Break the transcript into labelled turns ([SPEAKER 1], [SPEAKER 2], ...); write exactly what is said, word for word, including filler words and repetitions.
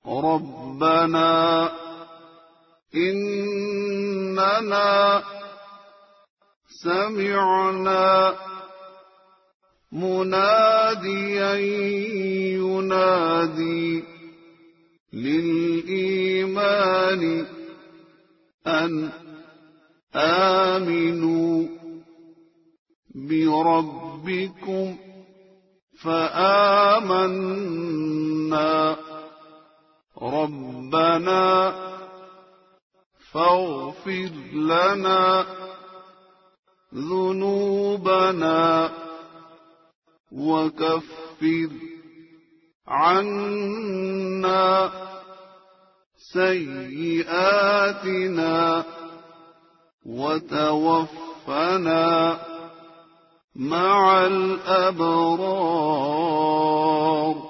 [SPEAKER 1] ربنا إننا سمعنا مناديا ينادي للإيمان أن آمنوا بربكم فآمنا ربنا فاغفر لنا ذنوبنا وكفر عنا سيئاتنا وتوفنا مع الأبرار